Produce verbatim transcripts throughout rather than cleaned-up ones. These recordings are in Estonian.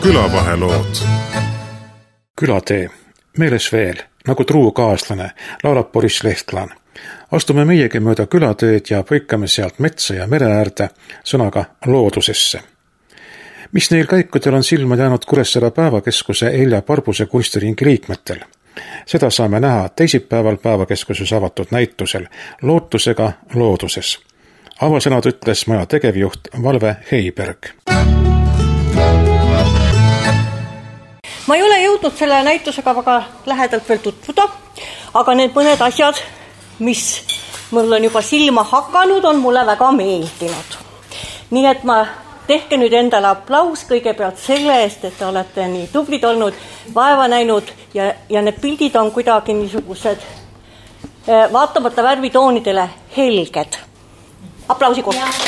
külavahelood. Külatee, meeles veel, nagu truu kaaslane, laulab Boris Lehtlan. Astume meiegi mööda külateed ja põikame sealt metsa ja mere äärde, sõnaga loodusesse. Mis neil käikudel on silma jäänud Kuressaare päevakeskuse Helja Parbuse kunstiringi liikmetel? Seda saame näha teisipäeval päevakeskuses avatud näitusel Lootusega looduses. Avasõnad ütles maja tegevjuht Valve Heiberg. Ma ei ole jõudnud selle näitusega väga lähedalt veel tutvuda, aga need mõned asjad, mis mul on juba silma hakanud, on mulle väga meeldinud. Nii et ma tehke nüüd endale aplaus kõigepealt selle eest, et te olete nii tublid olnud, vaeva näinud ja, ja need pildid on kuidagi niisugused vaatamata värvitoonidele helged. Aplausi koht.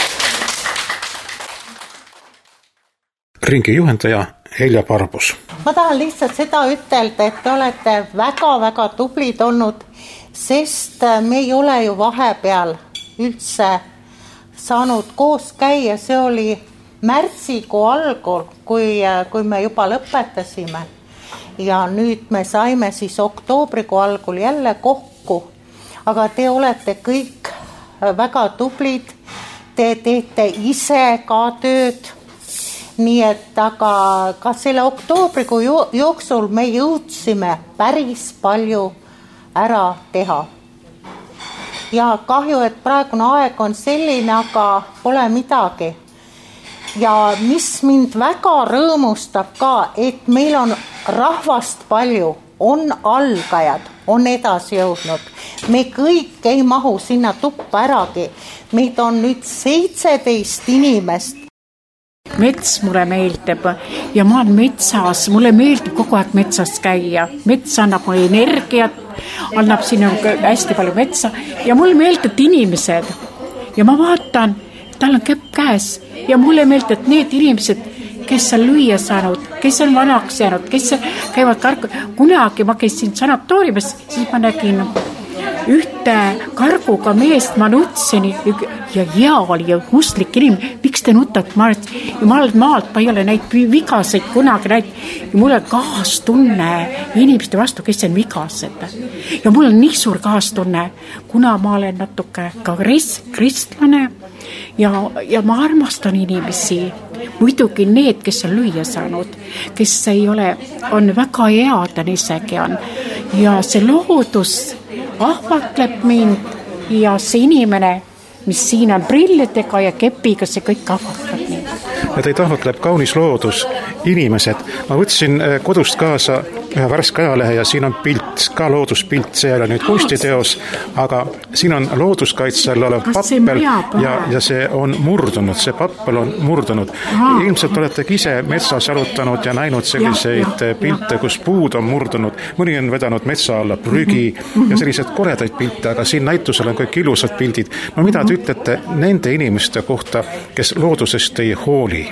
Ringi juhendaja Helja Parbus. Ma tahan lihtsalt seda ütelda, et te olete väga-väga tublid olnud, sest me ei ole ju vahepeal üldse saanud koos käia. See oli märtsikuu algul, kui, kui me juba lõpetasime. Ja nüüd me saime siis oktoobrikuu algul jälle kokku. Aga te olete kõik väga tublid. Te teete ise ka tööd. Nii et aga ka selle oktoobrikuu jooksul me jõudsime päris palju ära teha. Ja kahju, et praegune aeg on selline, aga pole midagi. Ja mis mind väga rõõmustab ka, et meil on rahvast palju, on algajad, on edasi jõudnud. Me kõik ei mahu sinna tuppa äragi. Meid on nüüd seitseteist inimest. Mets mulle meeldib ja ma olen metsas, mulle meeldib kogu aeg metsas käia. Mets annab mulle energiat, annab sinna hästi palju metsa ja mulle meeldib inimesed. Ja ma vaatan, tal on käpp käes ja mulle meeldib need inimesed, kes on lüüa saanud, kes on vanaks jäänud, kes käivad kargu. Kunagi ma käisin sanatooriumis, siis ma nägin ühte karguga meest, ma nutsin ja hea oli ja mustlik inimene. Miks te nutate? Ma, ja ma olen maalt, ma ei ole neid vigaseid kunagi näinud. Ja mul on kaastunne inimeste vastu, kes on vigased. Ja mul on nii suur kaastunne, kuna ma olen natuke ka kristlane ja, ja ma armastan inimesi. Muidugi need, kes on lüüa saanud, kes ei ole, on väga head isegi on. Ja see loodus ahvatleb mind ja see inimene, mis siin on prillidega ja kepiga, see kõik ahvatleb mind. Ja teid ahvatleb kaunis loodus, inimesed. Ma võtsin kodust kaasa ühe värske ajalehe ja siin on pilt, ka looduspilt, see ei ole nüüd kunstiteos, aga siin on looduskaitsel olev pappel ja, ja see on murdunud, see pappel on murdunud. Ilmselt olete ise metsas jalutanud ja näinud selliseid pilte, kus puud on murdunud, mõni on vedanud metsa alla prügi ja sellised koredaid pilte, aga siin näitusel on kõik ilusad pildid. No mida te ütlete nende inimeste kohta, kes loodusest ei hooli?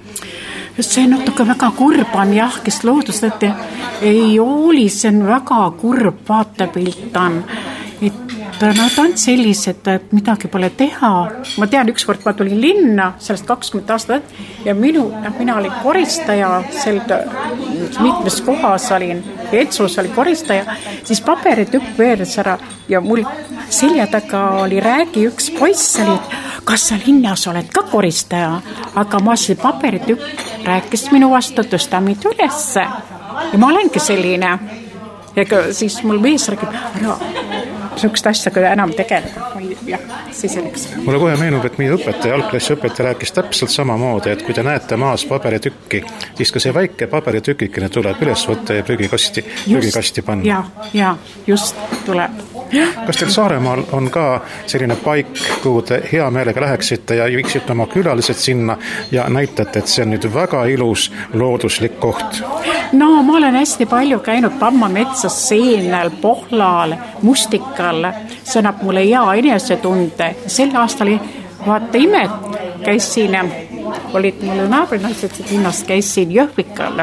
See natuke väga kurb on, jah, kes loodusest ei hooli, see on väga kurb vaatepilt on. Et nad on sellised, et midagi pole teha. Ma tean, ükskord ma tulin linna, sellest kakskümmend aastat, ja minu, mina olin koristaja, sel mitmes kohas olin, Etsus oli koristaja, siis paberitükk veeres ära ja mul selja taga oli räägi üks poiss, oli, kas sa linnas oled ka koristaja, aga ma see paberitükk rääkis minu vastu, tõsta mind ülesse ja ma olengi selline. Ega siis mul mees räägib, ära niisugust asja kui enam tegeleda. Ja, siis oleks. Mulle kohe meenub, et meie õpetaja, algklassi õpetaja rääkis täpselt samamoodi, et kui te näete maas paberitükki, siis ka see väike paberitükikene tuleb üles võtta ja prügikasti, prügikasti panna. Ja, ja, just tuleb. Kas teil Saaremaal on ka selline paik, kuhu te hea meelega läheksite ja viiksite oma külalised sinna ja näitate, et see on nüüd väga ilus looduslik koht? No, ma olen hästi palju käinud Pamma metsas, Seenel, Pohlal, Mustikal. See annab mulle hea enesetunde. Sel aastal vaata imet käisin, olid mulle naabrinaised linnast, käisin Jõhvikal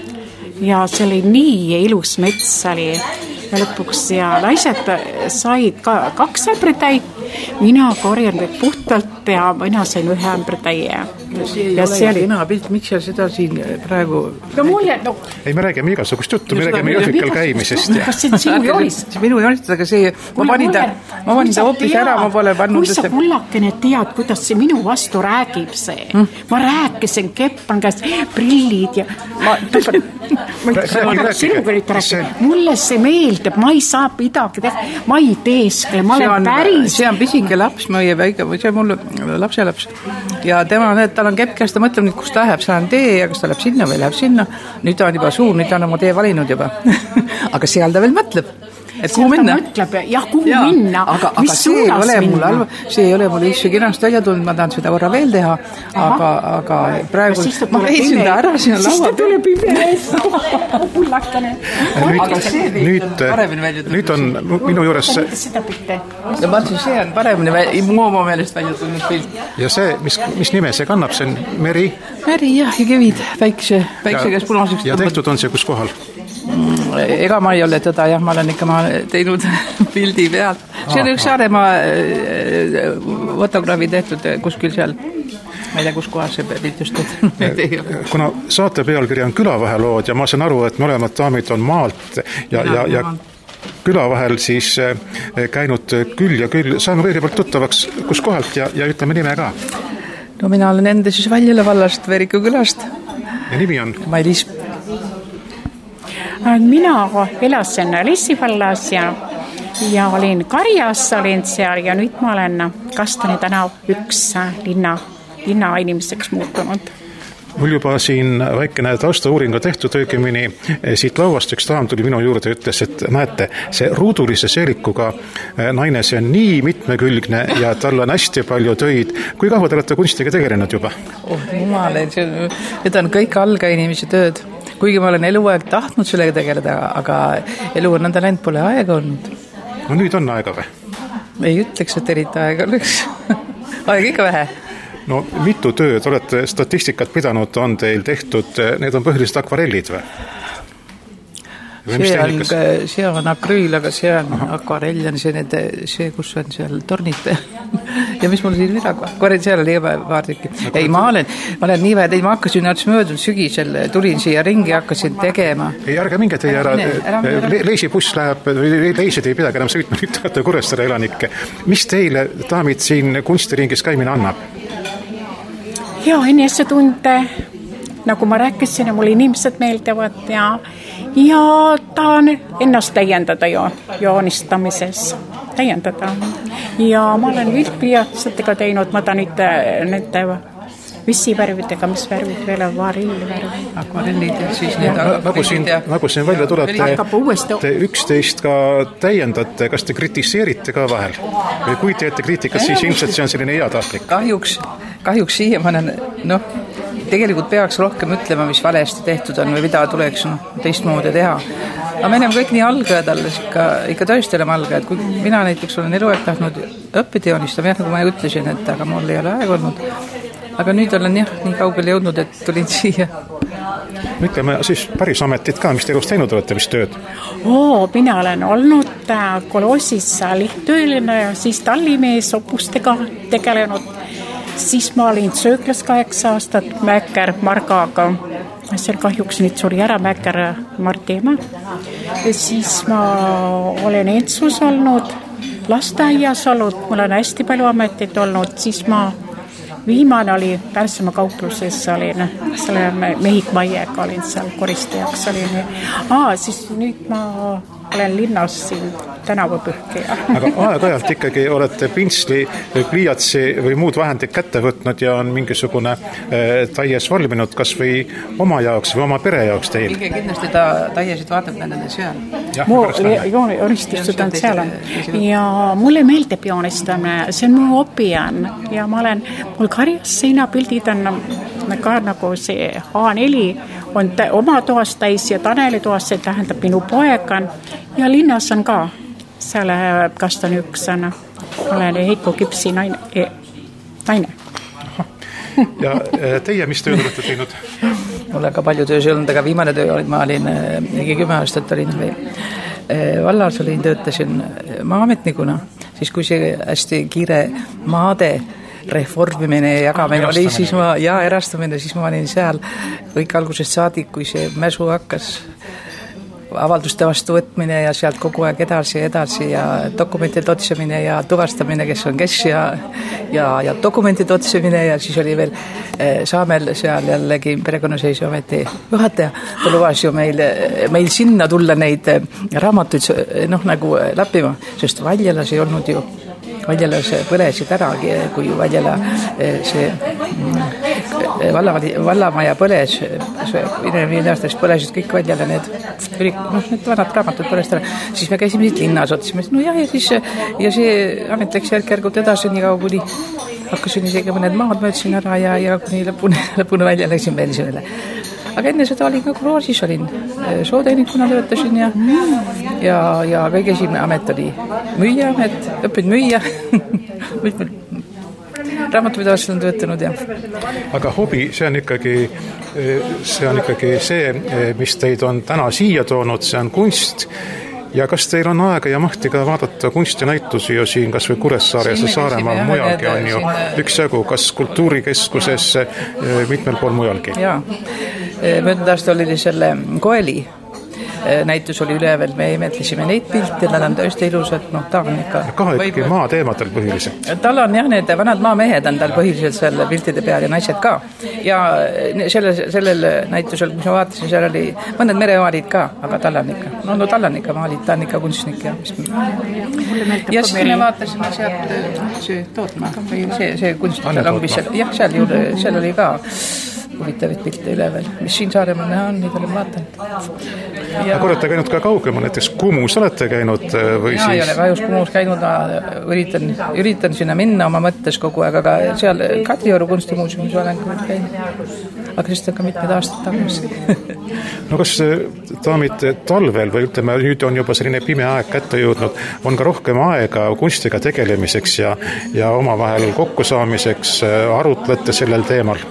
ja see oli nii ilus mets oli ja lõpuks ja naised said ka kaks ämbritäit, mina korjan nüüd puhtalt ja mina sain ühe ämbritäie see ei ole kena pilt, miks sa seda siin praegu no mulle, no ei, me räägime igasugust juttu, me räägime Jõhvikal käimisest ja... kas see on sinu joonist? See minu joonist, aga see ma panin ta, ma panin ta hoopis ära, ma pole pannud kui sa kullakene tead, kuidas see minu vastu räägib see hmm? ma rääkisin, keppan käest prillid ja ma sinuga nüüd rääkida mulle see meeldib, ma ei saa midagi teha, ma ei teeskle, ma olen päris see on pisike laps, meie väike, see on mul lapselaps ja tema, tal on kepp käes, ta mõtleb nüüd, kus ta läheb, see on tee ja kas ta läheb sinna või läheb sinna, nüüd ta on juba suur, nüüd ta on oma tee valinud juba aga seal ta veel mõtleb et kuhu minna? Mõtleb, jah, kuhu ja, minna, aga, mis aga see ei ole mul halva, see ei ole mul üldse kinast välja tulnud, ma tahan seda korra veel teha, aga, aga praegu ma leidsin ta ära, siin on laua. Siis ta tuleb imees, kullakane. Nüüd, nüüd on minu juures seda pilte. Ja ma ütlesin, see on paremini välja, mu oma meelest välja tulnud pilt. Ja see, mis, mis nime see kannab, see on Meri? Meri, jah, ja kevid, päikse, päikse ja, käes punaseks. Ja tehtud on see kus kohal? Ega ma ei ole teda, jah, ma olen ikka ma teinud pildi pealt. See on üks Saaremaa fotograafi tehtud kuskil seal. Ma ei tea, kus kohas see pilt just tehtud. Kuna saate pealkiri on Külavahelood ja ma saan aru, et mõlemad daamid on maalt ja, ja, ja küla vahel siis käinud küll ja küll. Saame kõigepealt tuttavaks kus kohalt ja, ja ütleme nime ka. No mina olen enda siis Väljala vallast, Veeriku külast. Ja nimi on? Mailis. Mina elasin Lissi vallas ja, ja olin Karjas, olin seal ja nüüd ma olen Kastani tänav üks linna, linna inimeseks muutunud. Mul juba siin väikene taustauuringa tehtud õigemini siit lauast üks daam tuli minu juurde ja ütles, et näete, see ruudulise seelikuga naine, see on nii mitmekülgne ja tal on hästi palju töid. Kui kaua te olete kunstiga tegelenud juba? Oh, jumal, need on kõik algainimese tööd. Kuigi ma olen eluaeg tahtnud sellega tegeleda, aga elu on nõnda läinud, pole aega olnud. No nüüd on aega või? Ei ütleks, et eriti aega oleks. Aega ikka vähe. No mitu tööd olete statistikat pidanud, on teil tehtud, need on põhiliselt akvarellid või? See on, see on akrüül, aga see on Aha. akvarell, on see, need, see, kus on seal tornid ja mis mul siin midagi, akvarell, seal oli vaardiki. Ei, ma olen, ma olen nii vähe, ma hakkasin näiteks möödunud sügisel, tulin siia ringi, hakkasin tegema. Ei, ärge minge teie ära, Le, leisibuss läheb, leisid ei pidagi enam sõitma, nüüd tahate Kuressaare elanikke. Mis teile, daamid, siin kunstiringis käimine annab? Ja, enesetunde, nagu ma rääkisin, mul inimesed meeldivad ja ja tahan ennast täiendada jo, joonistamises, täiendada. Ja ma olen viltpliiatsetega teinud, ma tahan nüüd nende vissivärvidega, mis värvid veel on, varillvärvid. Akvarellid ja siis need nagu siin, nagu siin välja tuleb, te, te üksteist ka täiendate, kas te kritiseerite ka vahel? Või kui teete kriitikat, siis ilmselt see on selline heatahtlik. Kahjuks, kahjuks siia ma olen, noh, tegelikult peaks rohkem ütlema, mis valesti tehtud on või mida tuleks no, teistmoodi teha. Aga me oleme kõik nii algajad alles, ikka, ikka tõesti oleme algajad. Kui mina näiteks olen eluaeg tahtnud õppida joonistama, jah, nagu ma ütlesin, et aga mul ei ole aeg olnud. Aga nüüd olen jah, nii kaugele jõudnud, et tulin siia. Ütleme siis päris ametit ka, mis te elus teinud olete, mis tööd? Oo, mina olen olnud koloosis lihttööline ja siis tallimees opustega tegelenud. Siis ma olin sööklas kaheksa aastat Mäkker Margaga. Seal kahjuks nüüd suri ära Mäkker Marti ema. Ja siis ma olen Entsus olnud, lasteaias olnud, mul on hästi palju ametit olnud. Siis ma viimane oli Pärsimaa kaupluses, olin selle Mehik Maiega, olin seal koristajaks. Olin. Aa, siis nüüd ma olen linnas siin tänavapühkija. Aga aeg-ajalt ikkagi olete pintsli või pliiatsi või muud vahendid kätte võtnud ja on mingisugune äh, taies valminud kas või oma jaoks või oma pere jaoks teil? Kõige kindlasti ta taiesid vaatab nende seal. Mu joonistused on seal. Ja mulle meeldib joonistamine, see on mu opijan ja ma olen, mul Karjas seinapildid on ka nagu see A neli on tä- oma toas täis ja Taneli toas, see tähendab minu poeg on ja linnas on ka seal Kastan üks on, olen Heiko Kipsi naine, e, naine. Ja teie, mis tööd olete teinud? Mul on ka palju töös olnud, aga viimane töö oli, ma olin mingi kümme aastat olin veel. Vallas olin, töötasin maa-ametnikuna, siis kui see hästi kiire maade reformimine ja jagamine oli, siis ma, ja erastamine, siis ma olin seal kõik algusest saadik, kui see mäsu hakkas avalduste vastu võtmine ja sealt kogu aeg edasi ja edasi ja dokumentide otsimine ja tuvastamine, kes on kes ja, ja, ja dokumentide otsimine ja siis oli veel Saamel seal jällegi perekonnaseisuameti juhataja, ta lubas ju meil, meil sinna tulla neid raamatuid noh, nagu läppima, sest Valjelas ei olnud ju Valjelas põlesid ära, kui Valjela see valla, vallamaja põles, viie aastast põlesid kõik Valjela need, noh, need vanad raamatud põlest ära, siis me käisime siit linnas, otsime, no jah, ja siis ja see amet läks järk-järgult edasi, nii kaua kuni hakkasin isegi mõned maad möödsin ära ja, ja kuni lõpuni, lõpuni välja läksin pensionile. Aga enne seda olin ka kuroosis, olin sootehnikuna töötasin ja, ja, ja kõige esimene amet oli müüja amet, õppinud müüa, raamatupidavasti on töötanud ja. Aga hobi, see on ikkagi, see on ikkagi see, mis teid on täna siia toonud, see on kunst. Ja kas teil on aega ja mahti ka vaadata kunstinäitusi ju siin kas või Kuressaares ja Saaremaal mujalgi on ju üksjagu, kas kultuurikeskuses mitmel pool mujalgi? Jaa, möödunud aasta oli selle Koeli näitus oli ülevel, me imetlesime neid pilte, nad on tõesti ilusad, noh, ta on ikka... Ka ikkagi maa teemadel põhiliselt. Tal on jah, need vanad maamehed on tal põhiliselt seal piltide peal ja naised ka. Ja selle, sellel näitusel, mis ma vaatasin, seal oli mõned meremaalid ka, aga tal on ikka, no, no tal on ikka maalid, ta on ikka kunstnik ja mis... Ja siis me vaatasime sealt see tootma, või see, see kunstnik, jah, seal juurde, seal oli ka huvitavaid pilte ülevel, mis siin Saaremaal näha on, neid olen vaatanud. Ja... Aga olete käinud ka kaugema, näiteks Kumus olete käinud või ja, siis... ei ole kahjus Kumus käinud, üritan, üritan sinna minna oma mõttes kogu aeg, aga seal Kadrioru kunstimuuseumis olen küll käinud. Aga sest on ka mitmed aastad tagasi. No kas daamid talvel või ütleme, nüüd on juba selline pime aeg kätte jõudnud, on ka rohkem aega kunstiga tegelemiseks ja, ja omavahel kokkusaamiseks, arutlete sellel teemal?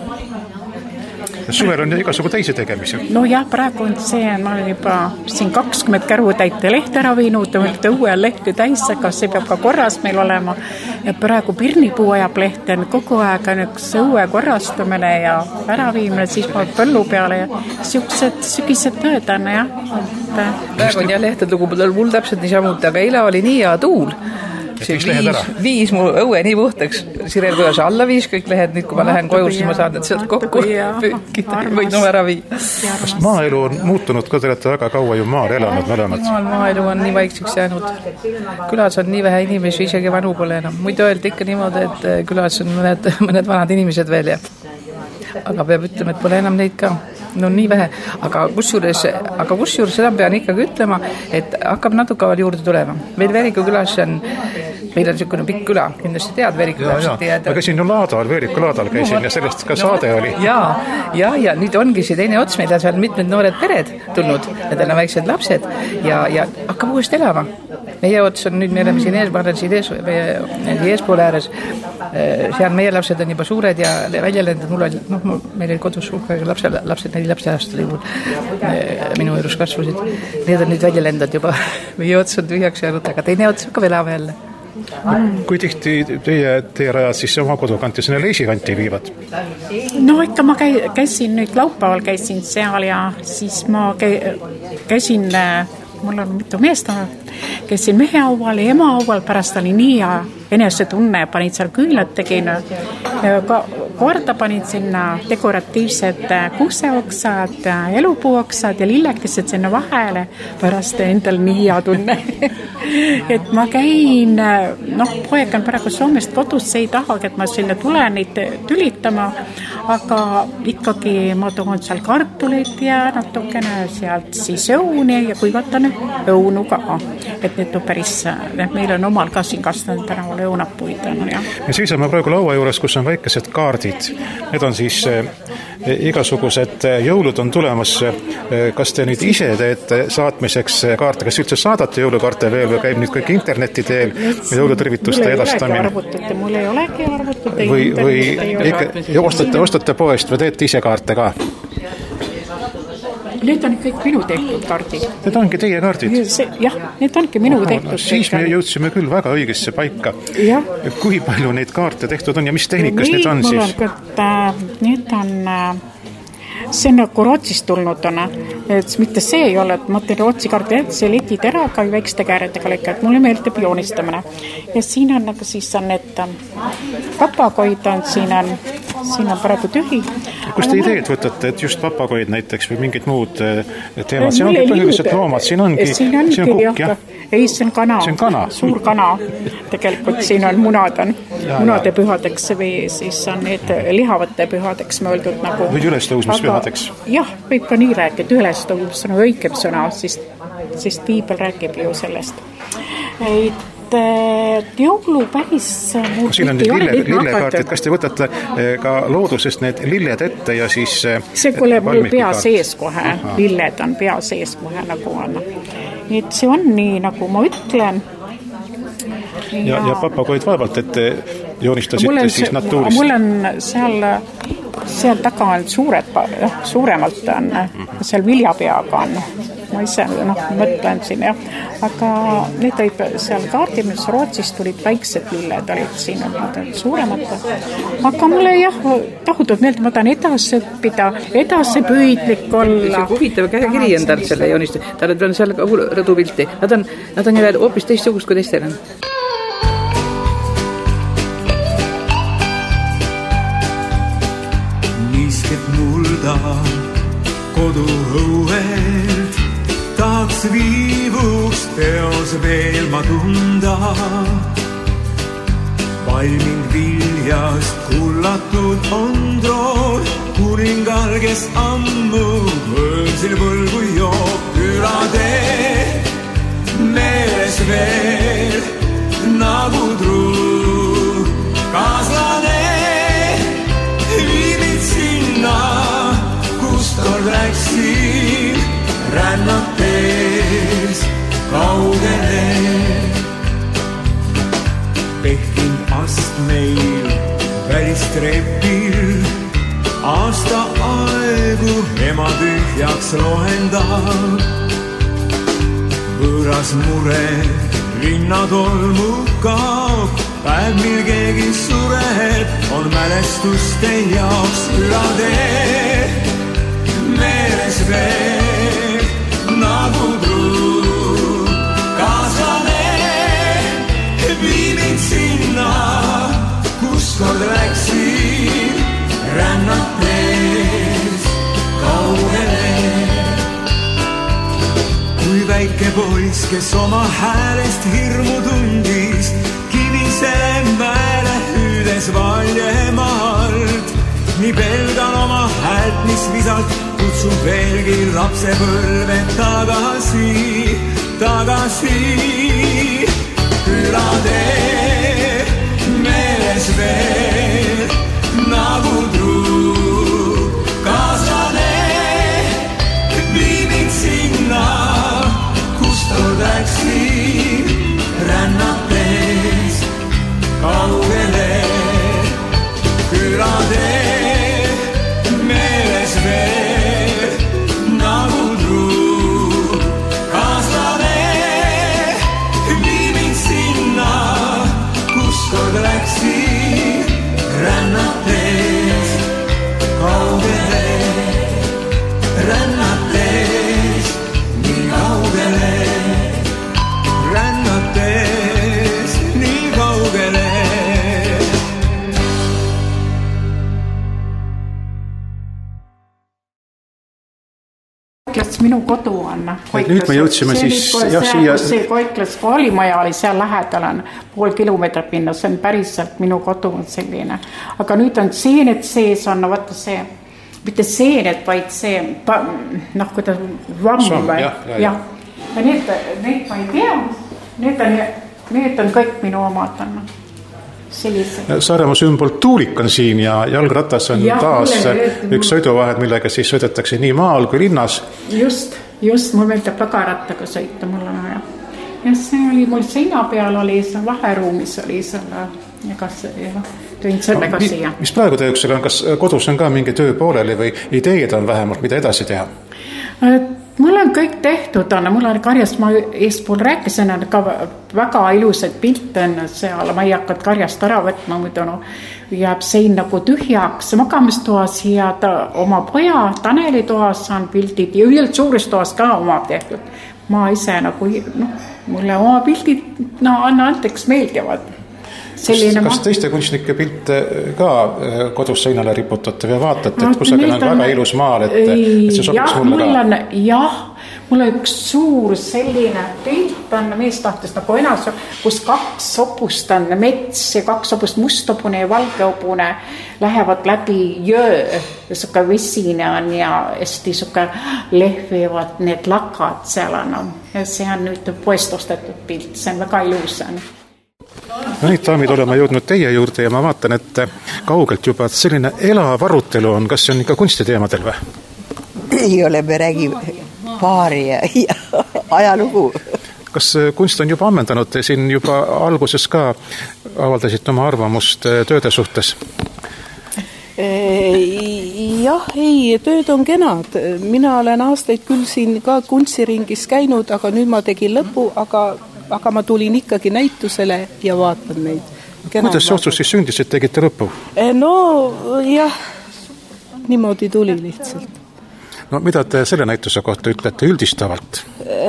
Suvel on igasugu teisi tegemisi. No jah, praegu on see, ma olen juba siin kakskümmend kärutäite lehte ära viinud, õue lehti täis, aga see peab ka korras meil olema. Ja praegu Pirnipuu ajab lehte, kogu aeg on üks õue korrastamine ja ära viimine, siis ma põllu peale ja siuksed sügised tööd on, jah. Praegu on jah lehted lugupõdel mul täpselt niisamuti, aga eile oli nii hea tuul. See viis, viis mu õue nii puhtaks, Sirel kuidas alla viis kõik lehed, nüüd kui ma lähen koju, siis ma saan need sealt kokku püükida või no ära vii. Kas maaelu on muutunud, kui te olete väga kaua ju maal elanud mõlemad? Maal maaelu on nii vaikseks jäänud. Külas on nii vähe inimesi, isegi vanu pole enam. Muidu öeldi ikka niimoodi, et külas on mõned, mõned vanad inimesed veel ja aga peab ütlema, et pole enam neid ka. No nii vähe, aga kusjuures, aga kusjuures seda pean ikkagi ütlema, et hakkab natuke veel juurde tulema. Meil Veeriku külas on, meil on niisugune pikk küla, kindlasti tead Veeriku külas. Ma käisin ju laadal, Veeriku laadal käisin ja sellest ka saade oli. Ja, ja, ja nüüd ongi see teine ots, meil on seal mitmed noored pered tulnud, need on väiksed lapsed ja, ja hakkab uuesti elama. Meie ots on nüüd, me oleme siin ees, ma olen siin ees, meie eespool ääres, seal meie lapsed on juba suured ja välja lendad, mul oli, noh, meil oli kodus suhka lapsed, lapsed neli lapse aastal juhul minu juures kasvasid. Need on nüüd välja lendad juba, meie ots on tühjaks jäänud, aga teine ots hakkab elama jälle. Kui tihti teie, teie rajad siis oma kodukanti, sinna Leisikanti viivad? No ikka ma käi, käisin nüüd laupäeval käisin seal ja siis ma käi, käisin, mul on mitu meest, käisin mehe aual ja ema aual, pärast oli nii ja enesetunne, panid seal küünlad tegin, ka korda panid sinna dekoratiivsed kuuseoksad, elupuuoksad ja lillekesed sinna vahele, pärast endal nii hea tunne. Et ma käin, noh, poeg on praegu Soomest kodus, see ei tahagi, et ma sinna tulen neid tülitama, aga ikkagi ma toon seal kartulit ja natukene sealt siis õuni ja kuivatan õunu ka. Et need on päris, meil on omal ka siin kastanud tänaval õunapuid. Ja. Me seisame praegu laua juures, kus on väikesed kaardid. Need on siis igasugused jõulud on tulemas. Kas te nüüd ise teete saatmiseks kaarte? Kas üldse saadate jõulukaarte veel või käib nüüd kõik interneti teel jõulutervituste edastamine? Mul ei olegi arvutut. Või, või ikka, ostate, ostate poest või teete ise kaarte ka? need on kõik minu tehtud kaardid. Need ongi teie kaardid? Jah, need ongi minu tehtud. No, siis me jõudsime küll väga õigesse paika. Ja. Kui palju neid kaarte tehtud on ja mis tehnikas need on siis? Need on, see on nagu Rootsist tulnud on, et mitte see ei ole, et ma teen Rootsi kaardi, et see letid ära ka väikeste kääretega lõika, et mulle meeldib joonistamine. Ja siin on nagu siis on need papagoid on, siin on, siin on praegu tühi. Kust te ideed võtate, et just papagoid näiteks või mingid muud teemad? See ongi põhiliselt loomad, siin ongi, siin ongi siin on kukk, jah? Ei, see on kana, see on kana. Suur kana. Tegelikult siin on munad on, ja, munade ja. Pühadeks või siis on need lihavate pühadeks mõeldud nagu. Või ülestõusmispühadeks? Jah, võib ka nii rääkida, ülestõusmis on õigem sõna, sest, sest piibel räägib ju sellest. Et jõulu päris siin on need lille, lillekaardid, kas te võtate ka loodusest need lilled ette ja siis see kuule mul pea sees kohe, aha. Lilled on pea sees kohe nagu on, et see on nii nagu ma ütlen ja, ja, ja papagoid vaevalt, et joonistasite siis natuurist mul on seal seal taga on suured, suuremalt on seal viljapeaga on ma ise noh, mõtlen siin jah, aga need olid seal kaardi, mis Rootsist tulid väiksed lilled olid siin, olid suuremad, aga mulle jah, tahutult meelde, ma tahan edasi õppida, edasi püüdlik olla. See huvitav käekiri on tal selle joonist, tal on seal rõdupilti, nad on, nad on jälle hoopis teistsugust kui teistel on. Niisket mulda kodu õuelt tahaks viivuks peos veel ma tunda. Valminud viljast kullatud on troon, kuningal, kes ammu võõrsil võlgu joob. Külatee meeles veel nagu truu kaaslane viimid sinna, kust kord läksin rännates kaugele. Pehkin astmeil välistrepil aasta aegu ema tühjaks lohendab. Võõras mure linnatolmu kaob, päev mil keegi sureb, on mälestuste jaoks. Külatee meeles veel nagu truu kaaslane viimid sinna, kus kord läksin rännates kaugele. Kui väike poiss, kes oma häälest hirmu tundis, kivisele mäele hüüdes valjemalt, nii pelgan oma häält, mis visalt kutsub veelgi lapsepõlve tagasi, tagasi. Külatee meeles veel nagu truu kaaslane viimid sinna, kus tol läksin rännates kaugele. Külatee meeles veel nagu truu kaaslane viimid sinna, kus kord läksin rännates kaugele, rännates nii kaugele, rännates nii kaugele. Minu kodu on Koiklas. Nüüd me jõudsime see siis see, jah, siia... see Koiklas koolimaja oli seal lähedal on pool kilomeetrit minna, see on päriselt minu kodu on selline, aga nüüd on seened sees on, no vaata see mitte seened, vaid see noh, kuidas vamm või ja, ja, ja. ja need, need ma ei tea, need on, need on kõik minu omad on sellised. Saaremaa sümbol tuulik on siin ja jalgratas on ja, taas mulle, üks sõiduvahed, millega siis sõidetakse nii maal kui linnas. Just, just, mul meeldib väga rattaga sõita, mul on ja. ja see oli mul seina peal oli, see vaheruumis oli selle ja kas ja, tõin sellega no, siia. Mis praegu tööksel on, kas kodus on ka mingi töö pooleli või ideed on vähemalt, mida edasi teha? Mul on kõik tehtud, on, mul on karjast, ma eespool rääkisin, on ka väga ilusad pilte on seal, ma ei hakanud karjast ära võtma, muidu no, jääb sein nagu tühjaks magamistoas ja ta, oma poja Taneli toas on pildid ja üld suures toas ka oma tehtud. Ma ise nagu, noh, mulle oma pildid, no anna anteks meeldivad. Kas, kas teiste kunstnike pilte ka kodus seinale riputate või vaatate, et kusagil on väga ilus maal, et, et see sobiks mulle ka? On, jah, mul on üks suur selline pilt on mees tahtes nagu enas, kus kaks hobust on mets ja kaks hobust musthobune ja valgehobune lähevad läbi jõe. Suke vesine on ja hästi suke lehvivad need lakad seal on. Ja see on nüüd poest ostetud pilt, see on väga ilus. No nüüd, daamid, oleme jõudnud teie juurde ja ma vaatan, et kaugelt juba selline elav arutelu on. Kas see on ikka kunstiteemadel või? Ei ole, me räägime paari ja, ja ajalugu. Kas kunst on juba ammendanud? Te siin juba alguses ka avaldasite oma arvamust tööde suhtes. Jah, ei, tööd on kenad. Mina olen aastaid küll siin ka kunstiringis käinud, aga nüüd ma tegin lõpu, aga aga ma tulin ikkagi näitusele ja vaatan neid. Kenad Kuidas see otsus siis sündis, et tegite lõpu? No jah, niimoodi tuli lihtsalt. No mida te selle näituse kohta ütlete üldistavalt?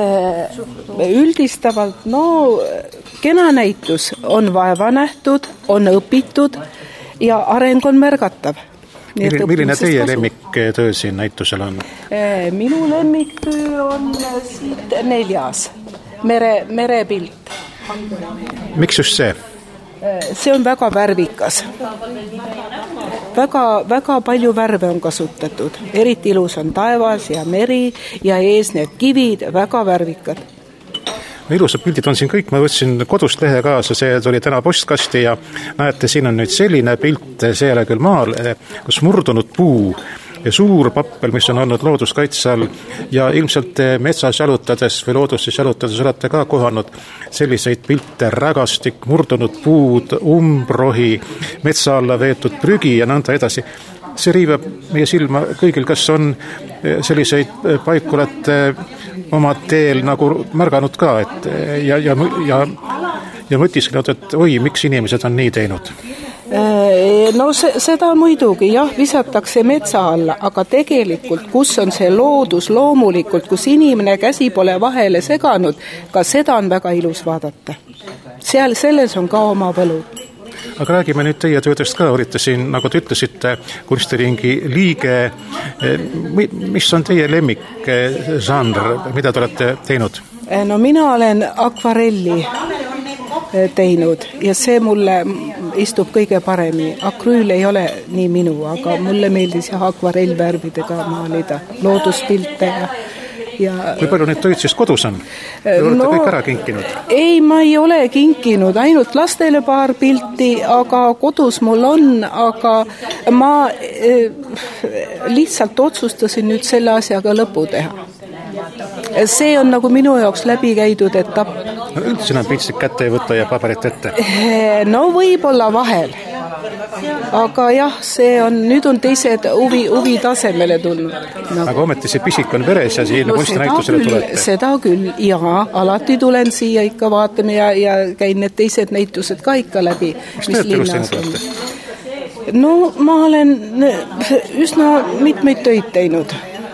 Üldistavalt, no kena näitus on vaeva nähtud, on õpitud ja areng on märgatav. Milline, milline teie lemmiktöö siin näitusel on? Minu lemmiktöö on siit neljas. Mere, merepilt. Miks just see? See on väga värvikas. Väga, väga palju värve on kasutatud. Eriti ilus on taevas ja meri ja ees need kivid, väga värvikad. No, ilusad pildid on siin kõik, ma võtsin kodust lehe kaasa, see tuli täna postkasti ja näete, siin on nüüd selline pilt, see ei ole küll maal, kus murdunud puu ja suur pappel, mis on olnud looduskaitse all ja ilmselt metsas jalutades või looduses jalutades olete ka kohanud selliseid pilte, rägastik, murdunud puud, umbrohi, metsa alla veetud prügi ja nõnda edasi. See riivab meie silma kõigil, kas on selliseid paiku olete oma teel nagu märganud ka, et ja, ja, ja, ja mõtisklenud, et oi, miks inimesed on nii teinud? No se, seda muidugi, jah, visatakse metsa alla, aga tegelikult, kus on see loodus loomulikult, kus inimene käsi pole vahele seganud, ka seda on väga ilus vaadata. Seal, selles on ka oma võlu. Aga räägime nüüd teie töödest ka, olite siin, nagu te ütlesite, kunstiringi liige. Mis on teie lemmik žanr, mida te olete teinud? No mina olen akvarelli teinud ja see mulle istub kõige paremini. Akrüül ei ole nii minu, aga mulle meeldis jah akvarellvärvidega maalida looduspilte ja, ja kui palju need töid siis kodus on? Või olete no, kõik ära kinkinud? Ei, ma ei ole kinkinud, ainult lastele paar pilti, aga kodus mul on, aga ma eh, lihtsalt otsustasin nüüd selle asjaga lõpu teha. See on nagu minu jaoks läbi käidud etapp. No üldse on piltsid kätte ei võtta ja paberit ette? No võib-olla vahel. Aga jah, see on, nüüd on teised huvi, huvi tasemele tulnud. No. Aga ometi see pisik on veres ja siin no, kunstinäitusele tulete? Seda küll, jaa. Alati tulen siia ikka vaatame ja, ja käin need teised näitused ka ikka läbi. Mis need elus teinud olete? No ma olen üsna mitmeid töid teinud.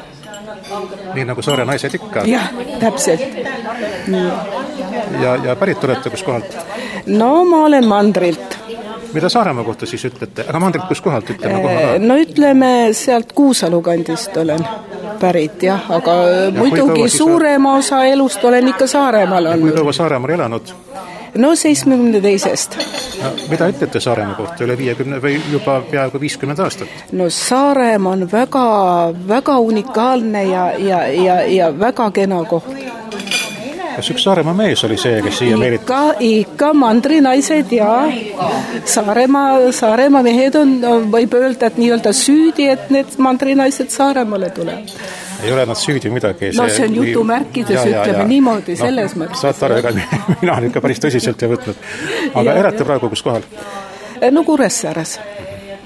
Nii nagu Saare naised ikka? Jah, täpselt. Nii. Ja, ja pärit olete kus kohalt? No ma olen Mandrilt. Mida Saaremaa kohta siis ütlete? Aga Mandrilt kus kohalt ütleme koha? No ütleme sealt Kuusalu kandist olen pärit, jah, aga ja muidugi suurema osa elust olen ikka Saaremaal olnud. Kui kaua Saaremaal elanud? No seitsmekümne teisest. No, mida ütlete Saaremaa kohta? Üle viiekümne või juba peaaegu viiskümmend aastat? No Saaremaa on väga, väga unikaalne ja, ja, ja, ja väga kena koht. Kas üks Saaremaa mees oli see, kes siia meelit? Ikka, ikka mandrinaised ja Saaremaa, Saaremaa mehed on, võib öelda, et nii-öelda süüdi, et need mandrinaised Saaremaale tulevad. Ei ole nad süüdi midagi. No see on jutumärkides, ja, ütleme ja, ja. Niimoodi, no, selles mõttes. Saate aru, ega mina olen ikka päris tõsiselt ja võtnud. Aga elate praegu kus kohal? No Kuressaares.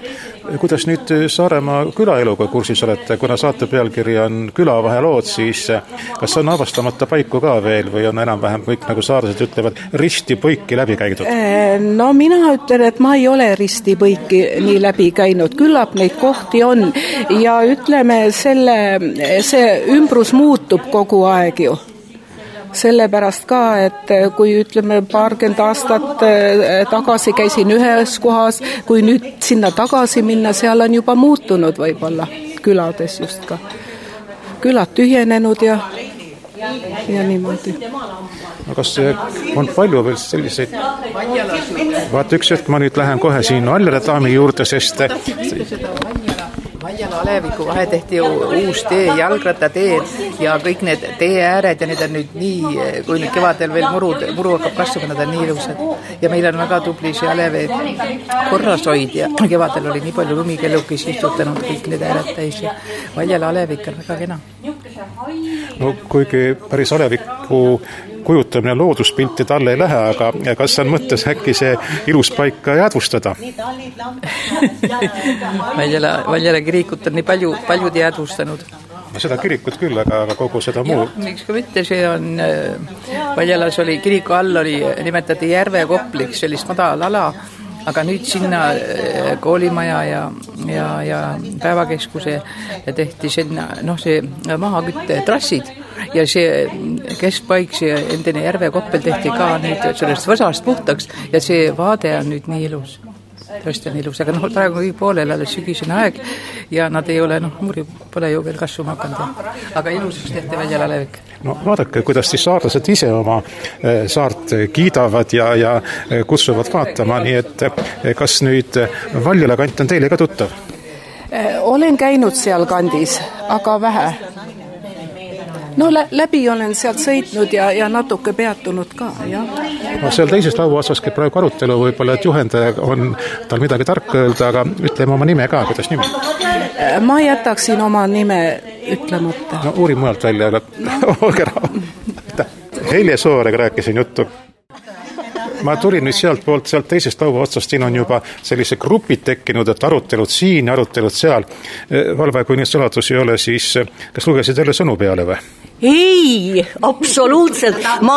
kuidas nüüd Saaremaa külaeluga kursis olete, kuna saate pealkiri on Külavahelood, siis kas on avastamata paiku ka veel või on enam-vähem kõik, nagu saarlased ütlevad, risti-põiki läbi käidud? No mina ütlen, et ma ei ole risti-põiki nii läbi käinud, küllap neid kohti on ja ütleme, selle, see ümbrus muutub kogu aeg ju. Sellepärast ka, et kui ütleme paarkümmend aastat tagasi käisin ühes kohas, kui nüüd sinna tagasi minna, seal on juba muutunud võib-olla külades just ka. Külad tühjenenud ja, ja niimoodi. No kas on palju veel selliseid? Vaata üks hetk, ma nüüd lähen kohe siin Valjala daami juurde, sest Valjala Aleviku vahe tehti ju uus tee, jalgrattateed ja kõik need tee ääred ja need on nüüd nii, kui nüüd kevadel veel murud, muru hakkab kasvama, nad on nii ilusad. Ja meil on väga tubli see Alevi korrashoid ja kevadel oli nii palju lumikellukis istutanud kõik need ääred täis ja Valjala Alevik on väga kena. No kuigi päris Aleviku kujutamine looduspilti talle ei lähe, aga kas on mõttes äkki see ilus paika jäädvustada? Valjala, Valjala kirikut on nii palju, paljud jäädvustanud. No seda kirikut küll, aga, aga kogu seda muu. Miks ka mitte, see on, Valjalas oli, kiriku all oli, nimetati Järve kopliks, sellist madal ala, aga nüüd sinna koolimaja ja, ja, ja päevakeskuse tehti sinna, noh see mahakütte trassid ja see keskpaik, see endine Järve koppel tehti ka nüüd sellest võsast puhtaks ja see vaade on nüüd nii ilus. Tõesti on ilus, aga noh, praegu kõik poolel alles sügisene aeg ja nad ei ole, noh, muri pole ju veel kasvuma hakanud. Aga ilusaks tehti Valjala Alevik. No vaadake, kuidas siis saarlased ise oma saart kiidavad ja, ja kutsuvad vaatama, nii et kas nüüd Valjala kant on teile ka tuttav? Olen käinud seal kandis, aga vähe. No läbi olen sealt sõitnud ja, ja natuke peatunud ka, jah. No seal teises lauaotsas käib praegu arutelu võib-olla, et juhendaja on tal midagi tarka öelda, aga ütleme oma nime ka, kuidas nimi? Ma jätaksin oma nime ütlemata. No uurin mujalt välja, aga olge rahu. Helje Soorega rääkisin juttu. Ma tulin nüüd sealt poolt, sealt teisest laua otsast, siin on juba sellise grupid tekkinud, et arutelud siin ja arutelud seal. Valve, kui neid saladus ei ole, siis kas lugesid jälle sõnu peale või? Ei, absoluutselt. Ma,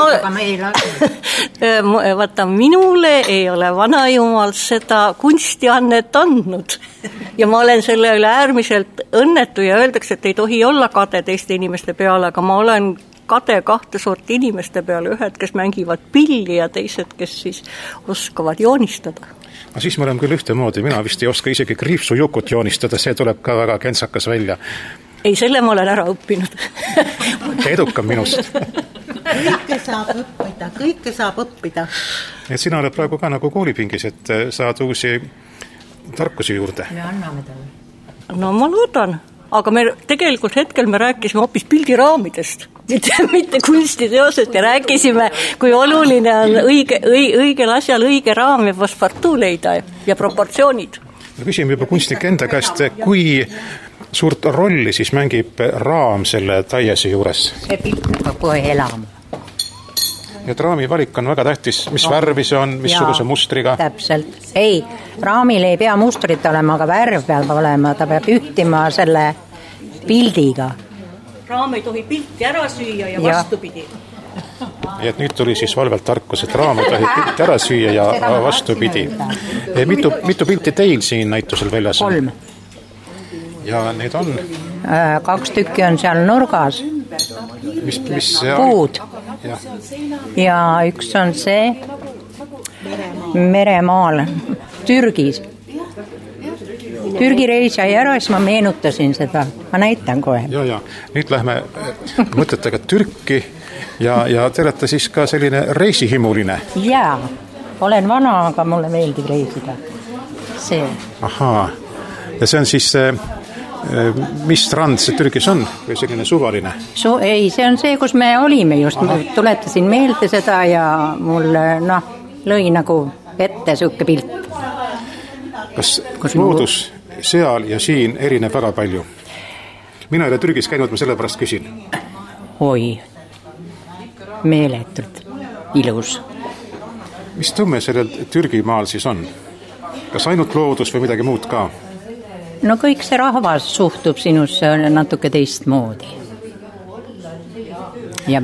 vaata, minule ei ole vanajumal seda kunstiannet andnud. Ja ma olen selle üle äärmiselt õnnetu ja öeldakse, et ei tohi olla kade teiste inimeste peale, aga ma olen kade kahte sorti inimeste peale, ühed, kes mängivad pilli ja teised, kes siis oskavad joonistada. No siis me oleme küll ühtemoodi, mina vist ei oska isegi kriipsujukut joonistada, see tuleb ka väga kentsakas välja. Ei, selle ma olen ära õppinud. Edukam minust. Kõike saab õppida, kõike saab õppida. Et sina oled praegu ka nagu koolipingis, et saad uusi tarkusi juurde. Me anname talle. No ma loodan, aga me tegelikult hetkel me rääkisime hoopis pildiraamidest, mitte, mitte kunstiteosest ja rääkisime, kui oluline on õige, õige, õigel asjal õige raam ja paspartuu leida ja proportsioonid. Me küsime juba kunstnike enda käest, kui suurt rolli siis mängib raam selle taiesi juures? See pilt kohe elama. Ja raami valik on väga tähtis, mis värvi see on, missuguse mustriga? Täpselt. Ei, raamil ei pea mustrit olema, aga värv peab olema, ta peab ühtima selle pildiga. Raam ei tohi pilti ära süüa ja, ja. vastupidi. Ja et nüüd tuli siis Valvelt tarkus, et raam ei tohi pilti ära süüa ja vastupidi. Mitu, mitu pilti teil siin näitusel väljas on? Kolm. Ja need on? Kaks tükki on seal nurgas. Mis, mis puud. Ja. ja üks on see meremaal Türgis. Türgi reis jäi ära, siis ma meenutasin seda. Ma näitan kohe. Ja, ja. Nüüd lähme mõtetega Türki ja, ja te olete siis ka selline reisihimuline. Jaa, olen vana, aga mulle meeldib reisida. See. Ahaa. Ja see on siis see mis strand see Türgis on või selline suvaline? Su, ei, see on see, kus me olime just. Tuletasin meelde seda ja mul noh, lõi nagu ette suke pilt. Kas kus loodus mul... seal ja siin erineb väga palju? Mina ei ole Türgis käinud, ma selle pärast küsin. Oi, meeletult ilus. Mis tõmme sellel Türgi maal siis on? Kas ainult loodus või midagi muud ka? no kõik see rahvas suhtub sinusse natuke teistmoodi. Ja,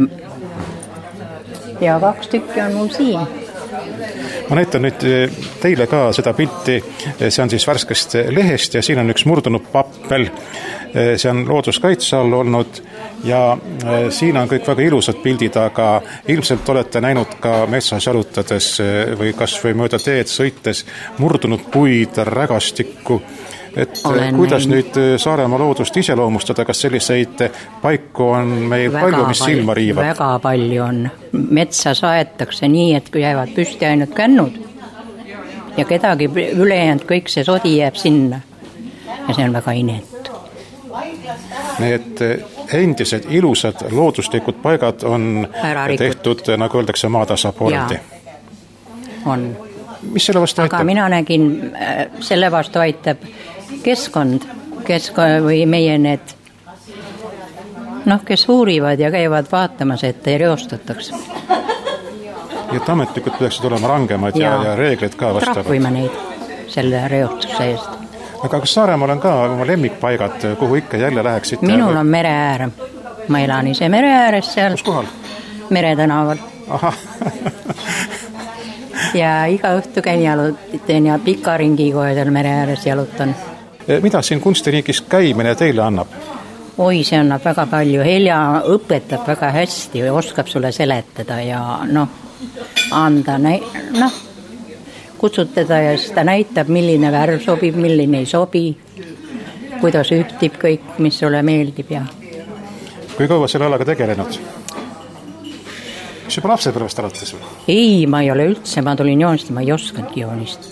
ja kaks tükki on mul siin. Ma näitan nüüd teile ka seda pilti, see on siis värskest lehest ja siin on üks murdunud pappel, see on looduskaitse all olnud ja siin on kõik väga ilusad pildid, aga ilmselt olete näinud ka metsas jalutades või kas või mööda teed sõites murdunud puid, rägastikku. Et olen kuidas näin. Nüüd Saaremaa loodust iseloomustada, kas selliseid paiku on meil väga palju, mis silma riivad? Väga palju on. Metsa saetakse nii, et kui jäävad püsti ainult kännud ja kedagi ülejäänud kõik see sodi jääb sinna ja see on väga inetu. Need endised ilusad looduslikud paigad on tehtud, nagu öeldakse, maatasa pordi. On. Mis selle vastu aitab? Aga mina nägin, selle vastu aitab keskkond, keskkond või meie need, noh, kes uurivad ja käivad vaatamas, et ei reostataks. Ja et ametlikud peaksid olema rangemad ja, ja, ja reeglid ka vastavad. Trahvime neid selle reostuse eest. Aga kas Saaremaal on ka oma lemmikpaigad, kuhu ikka jälle läheksite? Minul on mere äär. Ma elan ise mere ääres seal. Kus kohal? Mere tänaval. Aha. Ja iga õhtu käin jalutan ja pika ringi kohe seal mere ääres jalutan. Mida siin kunstiriigis käimine teile annab? Oi, see annab väga palju. Helja õpetab väga hästi või oskab sulle seletada ja noh, anda, noh, kutsutada ja siis ta näitab, milline värv sobib, milline ei sobi, kuidas ühtib kõik, mis sulle meeldib. Ja. Kui kaua selle alaga tegelenud? Kas juba lapsepõlvest alates või? Ei, ma ei ole üldse, ma tulin joonist, ma ei oskanudki joonist.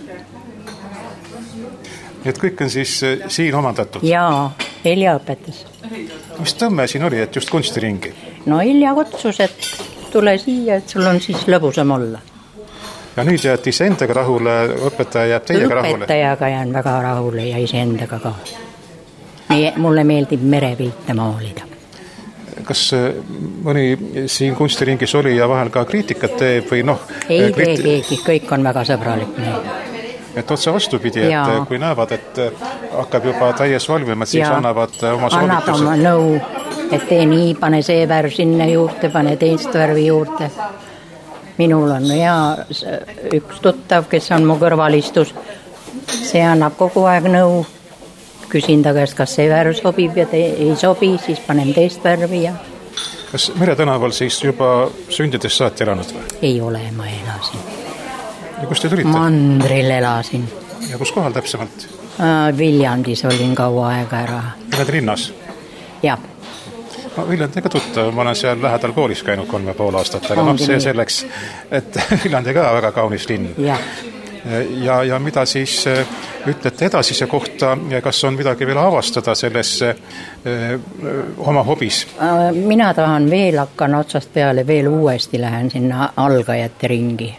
Et kõik on siis siin omandatud? Jaa, Helja õpetas. Mis tõmme siin oli, et just kunstiringi? No Helja kutsus, et tule siia, et sul on siis lõbusam olla. Ja nüüd jääd iseendaga rahule, õpetaja jääb teiega rahule? Õpetajaga jään väga rahule ja iseendaga ka. Mulle meeldib merepilte maalida. Kas mõni siin kunstiringis oli ja vahel ka kriitikat teeb või noh? Ei tee keegi, kõik on väga sõbralik meil. Et otse vastupidi, et ja. Kui näevad, et hakkab juba täies valmima, siis ja. Annavad oma soovitused. Annab oma nõu, et tee nii, pane see värv sinna juurde, pane teist värvi juurde. Minul on ja üks tuttav, kes on mu kõrvalistus, see annab kogu aeg nõu. Küsin ta käest, kas see värv sobib ja te ei sobi, siis panen teist värvi. Ja. Kas Mere tänaval siis juba sündides saati elanud või? Ei ole, ma elasin. Ja kus te tulite? Mandril elasin. Ja kus kohal täpsemalt? Viljandis olin kaua aega ära. Elad linnas? Jah. No, Viljandi ka tuttav, ma olen seal lähedal koolis käinud kolme pool aastat, aga noh, see selleks, et Viljandi ka väga kaunis linn. Jah. Ja, ja mida siis ütlete edasise kohta ja kas on midagi veel avastada selles öö, oma hobis? Mina tahan veel hakkan otsast peale, veel uuesti lähen sinna algajate ringi.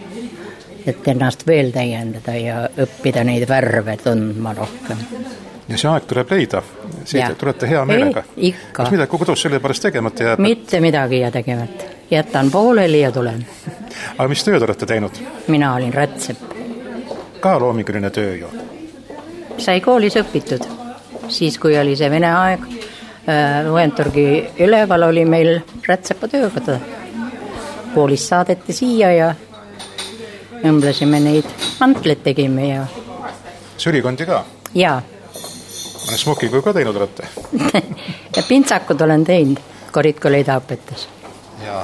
Et ennast veel täiendada ja õppida neid värve tundma rohkem. Ja see aeg tuleb leida, siit tulete hea meelega. Ei, ikka. Kas midagi kodus selle pärast tegemata jääb? Mitte midagi ja tegemata. Jätan pooleli ja tulen. Aga mis tööd olete teinud? Mina olin rätsepp. Ka loominguline töö ju? Sai koolis õpitud. Siis, kui oli see vene aeg, Luenturgi üleval oli meil rätsepa tööga. Koolis saadeti siia ja õmblesime neid, mantlet tegime ja... Sülikondi ka? Jaa. Mõne smokiga ka teinud olete? Ja pintsakud olen teinud, Koritko Leida õpetas. Jaa.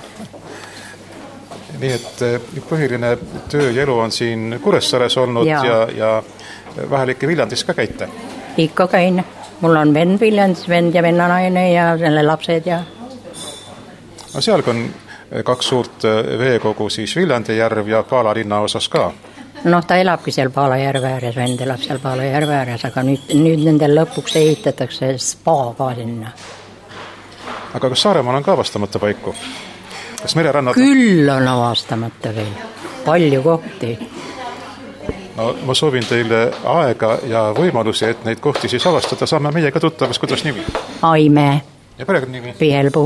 Nii et põhiline töö ja elu on siin Kuressaares olnud ja, ja, ja vahel ikka Viljandis ka käite? Ikka käin. Mul on vend Viljandis, vend ja vennanaine ja selle lapsed ja... No seal on kaks suurt veekogu, siis Viljandi järv ja Paala linna osas ka. Noh, ta elabki seal Paala järve ääres, vend elab seal Paala järve ääres, aga nüüd, nüüd nendel lõpuks ehitatakse spa ka sinna. Aga kas Saaremaal on ka avastamata paiku? Kas mererannad... Küll on avastamata veel. Palju kohti. No, ma soovin teile aega ja võimalusi, et neid kohti siis avastada. Saame meiega tuttavas, kuidas nimi? Aime. Ja perekond nimi? Pihelpuu.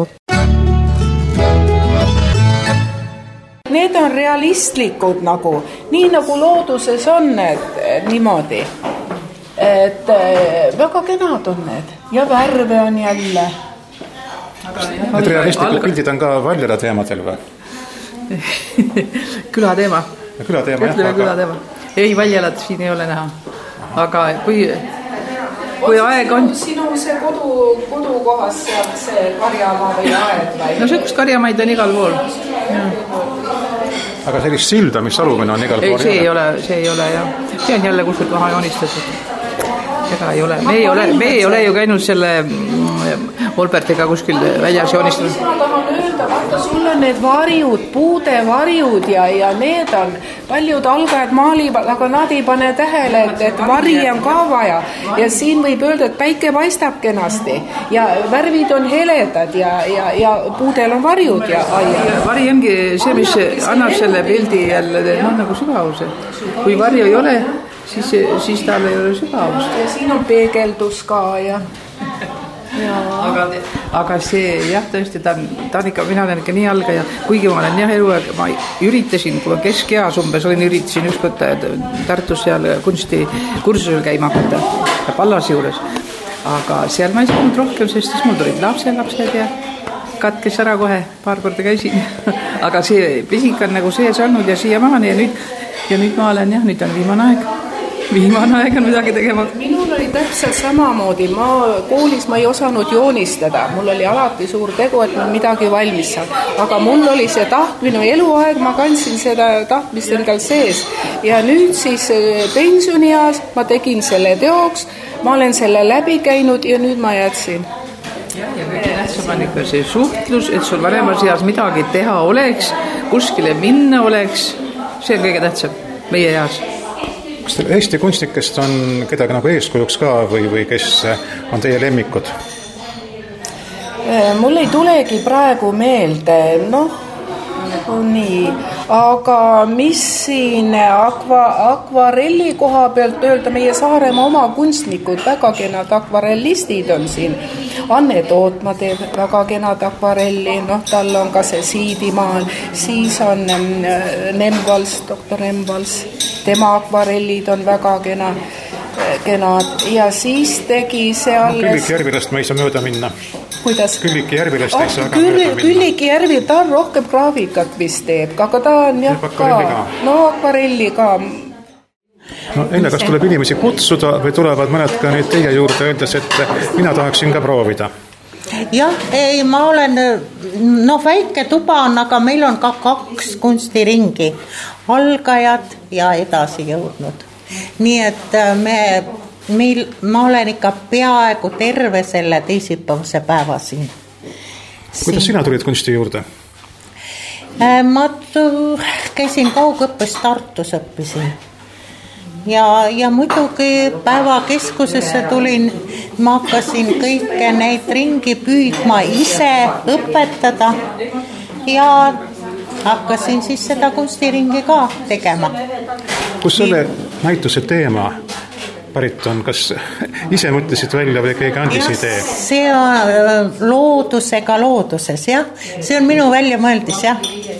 Need on realistlikud nagu, nii nagu looduses on need niimoodi. et väga kenad on need ja värve on jälle. Need realistlikud pildid on ka Valjala teemadel või? Külateema. Külateema, jah. Külateema. Ei, Valjalat siin ei ole näha. Aga kui, kui aeg on... Sinu see kodu, kodukohas seal see karjamaa või aed või? No see, kust karjamaid on igal pool. Aga sellist silda, mis alumine on igal pool? Ei, see ei ole, see ei ole, jah. See on jälle kuskilt maha joonistatud. Ega ei ole. Me ei ole, me ei ole ju käinud selle Olbertiga kuskil väljas joonistatud. Ma tahan öelda, vaata sul on need varjud, puude varjud ja, ja need on paljud algajad maalivad, aga nad ei pane tähele, et, et vari on ka vaja. Ja siin võib öelda, et päike paistab kenasti ja värvid on heledad ja, ja, ja puudel on varjud ja aia. Vari ongi see, mis annab selle pildi jälle no, nagu sügavuse. Kui varju ei ole, siis, siis tal ei ole sügavust. Ja siin on peegeldus ka ja... Ja. Aga, aga see jah, tõesti, ta on, ta on ikka, mina olen ikka nii algaja, kuigi ma olen jah eluaeg, ma üritasin, kui ma keskeas umbes olin, üritasin ükskord Tartus seal kunsti kursusel käima hakata, Pallase juures, aga seal ma ei saanud rohkem, sest siis mul tulid lapsed, lapsed ja katkes ära kohe, paar korda käisin, aga see pisik on nagu sees olnud ja siia maani ja nüüd, ja nüüd ma olen jah, nüüd on viimane aeg. Viimane aeg on midagi tegema. Minul oli täpselt samamoodi. Ma koolis ma ei osanud joonistada. Mul oli alati suur tegu, et mul midagi valmis saab. Aga mul oli see tahtmine, eluaeg ma kandsin seda tahtmist endal sees. Ja nüüd siis pensionieas ma tegin selle teoks. Ma olen selle läbi käinud ja nüüd ma jätsin. Ja, ja kõige tähtsam on ikka see suhtlus, et sul vanemas eas midagi teha oleks, kuskile minna oleks. See on kõige tähtsam meie eas. Kas teil Eesti kunstnikest on kedagi nagu eeskujuks ka või, või kes on teie lemmikud? Mul ei tulegi praegu meelde, noh, nii, aga mis siin akva, akvarelli koha pealt öelda, meie Saaremaa oma kunstnikud, väga kenad akvarellistid on siin. Anne Tootma teeb väga kenad akvarelli, noh, tal on ka see Siidimaal, siis on Nemvals, doktor Nemvals, tema akvarellid on väga kena, kenad ja siis tegi see alles... No, Külliki Järvilast ma ei saa mööda minna. Kuidas? Külliki Järvilast ei saa ka küll, mööda minna. Külliki Järvi, ta on rohkem graafikat vist teeb, aga ta on jah ka, no akvarelli ka. No Enne, kas tuleb inimesi kutsuda või tulevad mõned ka nüüd teie juurde öeldes, et mina tahaksin ka proovida? Jah, ei, ma olen, no väike tuba on, aga meil on ka kaks kunstiringi, algajad ja edasi jõudnud. Nii et me, meil, ma olen ikka peaaegu terve selle teisipäevase päeva siin. Kuidas sina tulid kunsti juurde? Ma käisin kaugõppes Tartus õppisin. Ja, ja muidugi päevakeskusesse tulin, ma hakkasin kõike neid ringi püüdma ise õpetada ja hakkasin siis seda kunstiringi ka tegema. Kus selle näituse teema pärit on? Kas ise mõtlesid välja või keegi andis idee? See on loodusega looduses, jah. See on minu väljamõeldis, jah.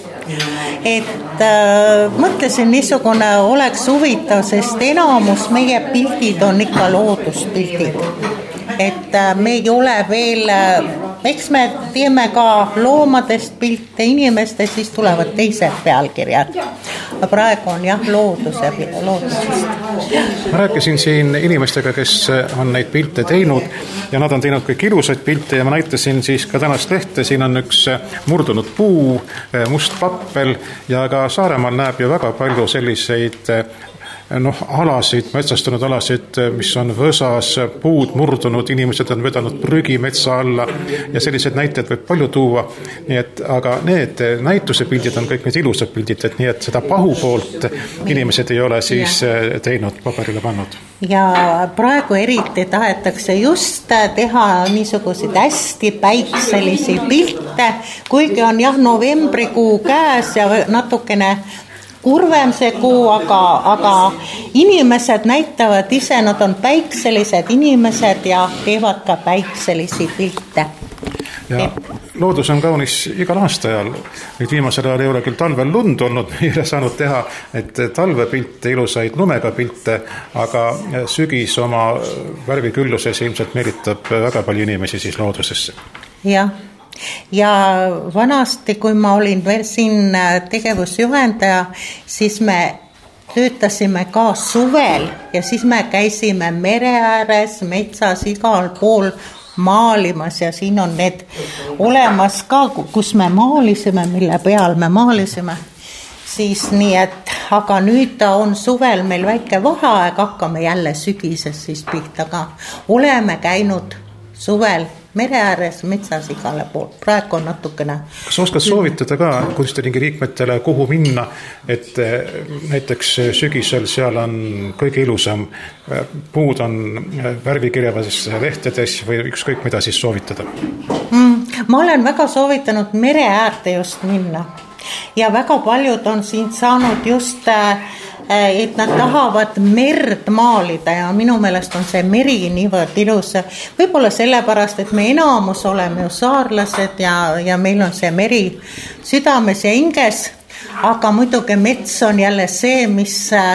Et äh, mõtlesin niisugune oleks huvitav, sest enamus meie pildid on ikka looduspildid. Et äh, me ei ole veel, äh, eks me teeme ka loomadest pilte, inimeste, siis tulevad teised pealkirjad. Praegu on jah looduse, loodusest. Ma rääkisin siin inimestega, kes on neid pilte teinud ja nad on teinud kõik ilusaid pilte ja ma näitasin siis ka tänast lehte, siin on üks murdunud puu, must pappel ja ka Saaremaal näeb ju väga palju selliseid noh, alasid, metsastunud alasid, mis on võsas, puud murdunud, inimesed on vedanud prügi metsa alla ja sellised näited võib palju tuua. Nii et, aga need näituse pildid on kõik need ilusad pildid, et nii et seda pahu poolt inimesed ei ole siis ja. teinud, paberile pannud. Ja praegu eriti tahetakse just teha niisuguseid hästi päikselisi pilte, kuigi on jah novembrikuu käes ja natukene kurvem see kuu, aga, aga inimesed näitavad ise, nad on päikselised inimesed ja teevad ka päikselisi pilte. Ja loodus on kaunis igal aastajal. Nüüd viimasel ajal ei ole küll talvel lund olnud, ei ole saanud teha, et talvepilte, ilusaid lumega pilte, aga sügis oma värvikülluses ilmselt meelitab väga palju inimesi siis loodusesse. Jah. Ja vanasti, kui ma olin veel siin tegevusjuhendaja, siis me töötasime ka suvel ja siis me käisime mere ääres, metsas, igal pool maalimas ja siin on need olemas ka, kus me maalisime, mille peal me maalisime. Siis nii, et aga nüüd ta on suvel meil väike vaheaeg, hakkame jälle sügises siis pihta ka. Oleme käinud suvel mere ääres, metsas igale pool. Praegu on natukene. Kas oskad soovitada ka kunstiringi liikmetele, kuhu minna, et näiteks sügisel seal on kõige ilusam, puud on värvikirjavases lehtedes või ükskõik mida siis soovitada? Mm, ma olen väga soovitanud mere äärde just minna ja väga paljud on siin saanud just et nad tahavad merd maalida ja minu meelest on see meri niivõrd ilus. Võib-olla sellepärast, et me enamus oleme ju saarlased ja, ja meil on see meri südames ja hinges, aga muidugi mets on jälle see, mis,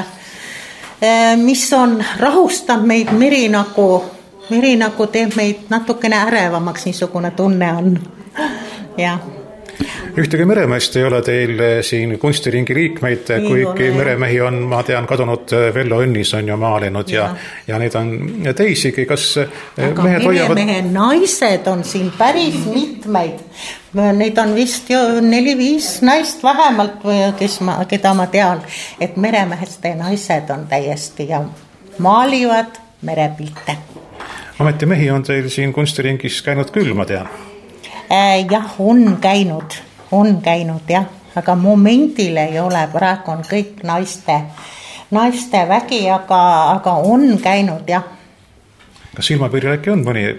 mis on, rahustab meid meri nagu, meri nagu teeb meid natukene ärevamaks, niisugune tunne on. Ja. Ühtegi meremeest ei ole teil siin kunstiringi liikmeid, kuigi meremehi on, ma tean, kadunud Vello Õnnis on ju maalinud ja, ja, ja neid on teisigi. Kas aga mehed hoiavad... meremehe naised on siin päris mitmeid. Neid on vist ju neli-viis naist vähemalt, kes ma, keda ma tean, et meremeheste naised on täiesti ja maalivad merepilte. Ameti mehi on teil siin kunstiringis käinud küll, ma tean. Äh, jah, on käinud. On käinud, jah, aga momendil ei ole, praegu on kõik naiste, naiste vägi, aga, aga on käinud, jah. Kas silmapiiril äkki on mõni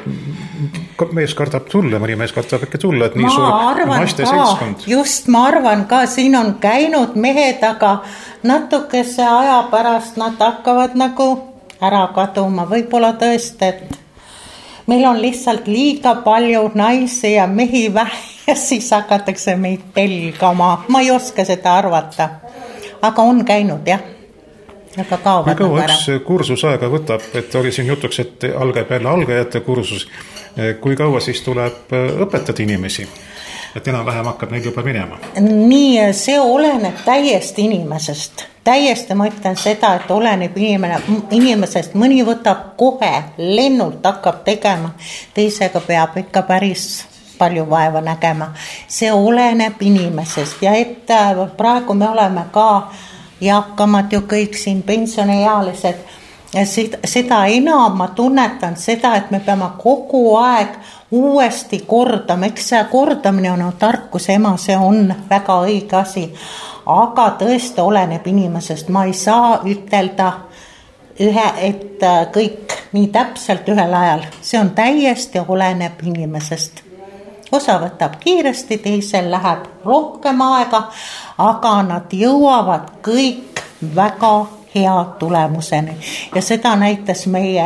mees kardab tulla, mõni mees kardab äkki tulla, et nii ma suur naiste seltskond? Just, ma arvan ka, siin on käinud mehed, aga natukese aja pärast nad hakkavad nagu ära kaduma, võib-olla tõesti, et meil on lihtsalt liiga palju naisi ja mehi vähe ja siis hakatakse meid pelgama. Ma ei oska seda arvata, aga on käinud, jah. Aga kaovad nagu ära. Kui kaua üks kursus aega võtab, et oli siin jutuks, et algab jälle algajate kursus, kui kaua siis tuleb õpetada inimesi, et enam vähem hakkab neil juba minema? Nii, see oleneb täiesti inimesest. Täiesti ma ütlen seda, et oleneb inimene, inimesest, mõni võtab kohe, lennult hakkab tegema, teisega peab ikka päris palju vaeva nägema. See oleneb inimesest ja et praegu me oleme ka eakamad ju kõik siin pensioniealised. Seda enam ma tunnetan seda, et me peame kogu aeg uuesti kordama, eks see kordamine on tarkuse ema, see on väga õige asi, aga tõesti oleneb inimesest, ma ei saa ütelda ühe, et kõik nii täpselt ühel ajal, see on täiesti oleneb inimesest. Osa võtab kiiresti, teisel läheb rohkem aega, aga nad jõuavad kõik väga hea tulemuseni ja seda näitas meie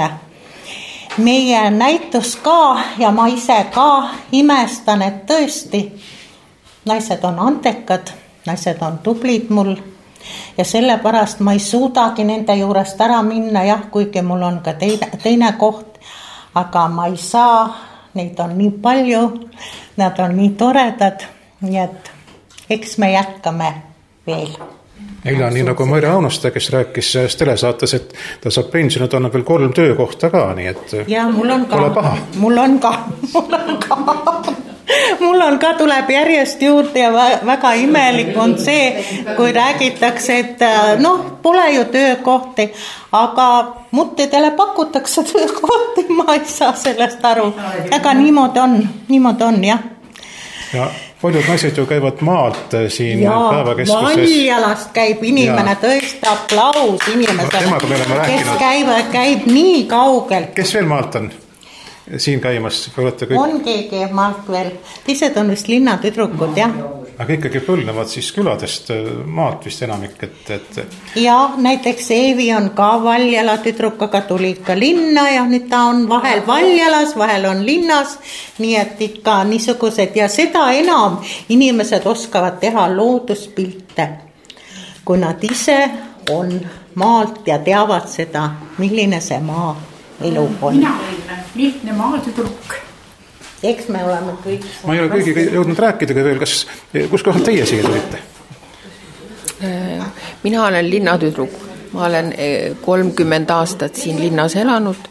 meie näitus ka ja ma ise ka imestan, et tõesti naised on antekad, naised on tublid mul ja sellepärast ma ei suudagi nende juurest ära minna, jah, kuigi mul on ka teine, teine koht, aga ma ei saa, neid on nii palju, nad on nii toredad, nii et eks me jätkame veel. Eile on nii nagu Maire Aunaste, kes rääkis telesaates, et ta saab pensionit, on veel kolm töökohta ka, nii et ja, mul on ka, pole paha. Mul on ka, mul on ka, mul on ka tuleb järjest juurde ja väga imelik on see, kui räägitakse, et noh, pole ju töökohti, aga muttidele pakutakse töökohti, ma ei saa sellest aru, aga niimoodi on, niimoodi on, jah. Ja paljud naised ju käivad maalt siin ja, päevakeskuses. Valjalast käib inimene, ja. Tõesti aplaus inimesele, kes käib, käib nii kaugelt. Kes veel maalt on siin käimas? On keegi maalt veel. Teised on vist linnatüdrukud, jah. aga ikkagi põlnevad siis küladest maalt vist enamik, et, et... Ja näiteks Eevi on ka Valjala tüdruk, aga tuli ikka linna ja nüüd ta on vahel Valjalas, vahel on linnas, nii et ikka niisugused ja seda enam inimesed oskavad teha looduspilte, kui nad ise on maalt ja teavad seda, milline see maa elu on. Mina olen lihtne maatüdruk. Eks me oleme kõik... Ma ei ole kõigiga jõudnud rääkidega veel, kas, kus kohal teie siia tulite? Mina olen linnatüdruk. Ma olen kolmkümmend aastat siin linnas elanud.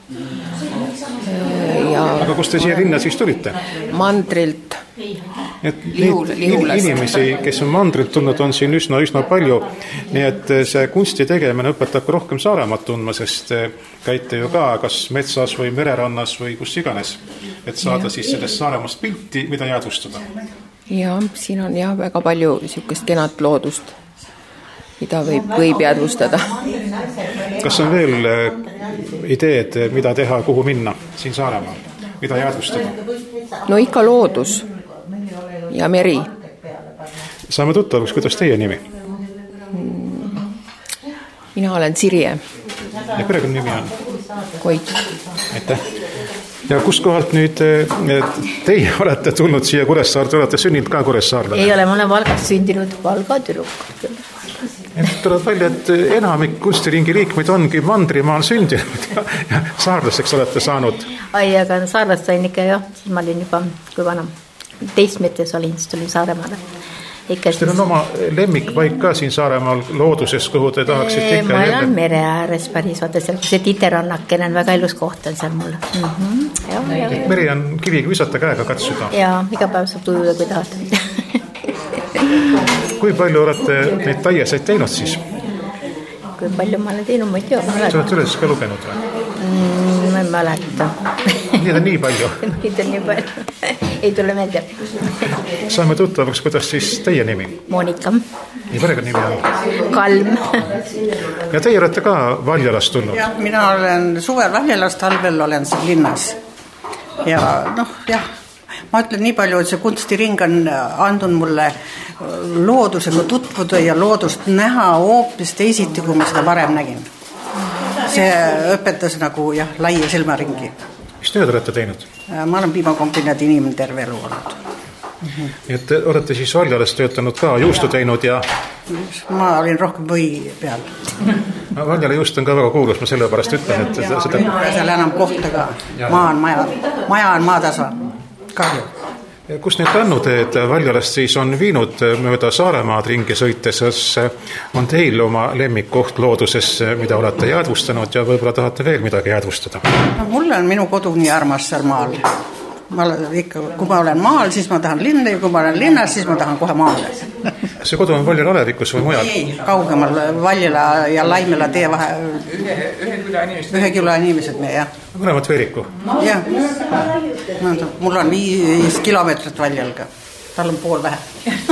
Ja aga kus te siia linna siis tulite? Mandrilt. Et neid inimesi, kes on mandrilt tulnud, on siin üsna, üsna palju. Nii et see kunsti tegemine õpetab rohkem Saaremaad tundma, sest käite ju ka kas metsas või mererannas või kus iganes, et saada ja. Siis sellest Saaremaast pilti, mida jäädvustada. Ja, siin on jah väga palju niisugust kenat loodust, mida võib, võib jäädvustada. Kas on veel ideed, mida teha, kuhu minna siin Saaremaal, mida jäädvustada? No ikka loodus ja meri. Saame tuttavaks, kuidas teie nimi? Mina olen Sirje. Ja perekonna nimi on? Koit. Aitäh. Ja kus kohalt nüüd teie olete tulnud siia Kuressaarde, olete sünninud ka Kuressaarde? Ei ole, ma olen Valgas sündinud, Valga tüdruk. Tuleb välja, et enamik kunstiringi liikmeid ongi Mandrimaal sündinud ja, ja saarlaseks olete saanud. Ai, aga saarlast sain ikka jah, siis ma olin juba kui vana. Teismetes olin, siis tulin Saaremaale. Kas teil on oma lemmikpaik ka siin Saaremaal looduses, kuhu te tahaksite ikka? Ma olen mere ääres päris, vaata seal, kui see Titerannakene on väga ilus koht on seal mulle. Mm-hmm. Ja, ja. Meri on kiviga visata käega katsuda. Ja, iga päev saab tujuda, kui tahad. Kui palju olete neid taieseid teinud siis? Kui palju ma olen teinud, ma ei tea. Sa oled üles ka lugenud või? Mm, ma ei mäleta. Neid on nii palju? Neid on nii palju. Ei tule meelde. Saame tuttavaks, kuidas siis teie nimi? Monika. Ja perekonna nimi on? Kalm. Ja teie olete ka Valjalast tulnud? Ja, mina olen suvel Valjalast, talvel olen siin linnas. Ja noh, jah, ma ütlen nii palju, et see kunstiring on andnud mulle loodusega tutvuda ja loodust näha hoopis teisiti, kui ma seda varem nägin. See õpetas nagu jah, laia silmaringi. Mis tööd olete teinud? Ma olen piimakombinaadi inimene terve elu olnud. Mm-hmm. Et olete siis Valjalas töötanud ka, juustu teinud ja... Ma olin rohkem või peal. Valjala juust on ka väga kuulus, ma selle pärast ütlen, et... Ja, seda... seal enam kohta ka. Maa on maja, maja on maatasa. Kahju. Kus need rannuteed Valjalast siis on viinud mööda Saaremaad ringi sõites, on teil oma lemmikkoht looduses, mida olete jäädvustanud ja võib-olla tahate veel midagi jäädvustada? No, mulle on minu kodu nii armas seal maal. Ma ikka, kui ma olen maal, siis ma tahan linna ja kui ma olen linnas, siis ma tahan kohe maale. See kodu on Valjala alevikus või mujal? Ei, kaugemal Valjala ja Laimela tee vahe. Ühe, ühe küla inimesed. Ühe küla inimesed me, jah. Mõlemat Veeriku? Jah. Mul on viis kilomeetrit Valjalga. Tal on pool vähe.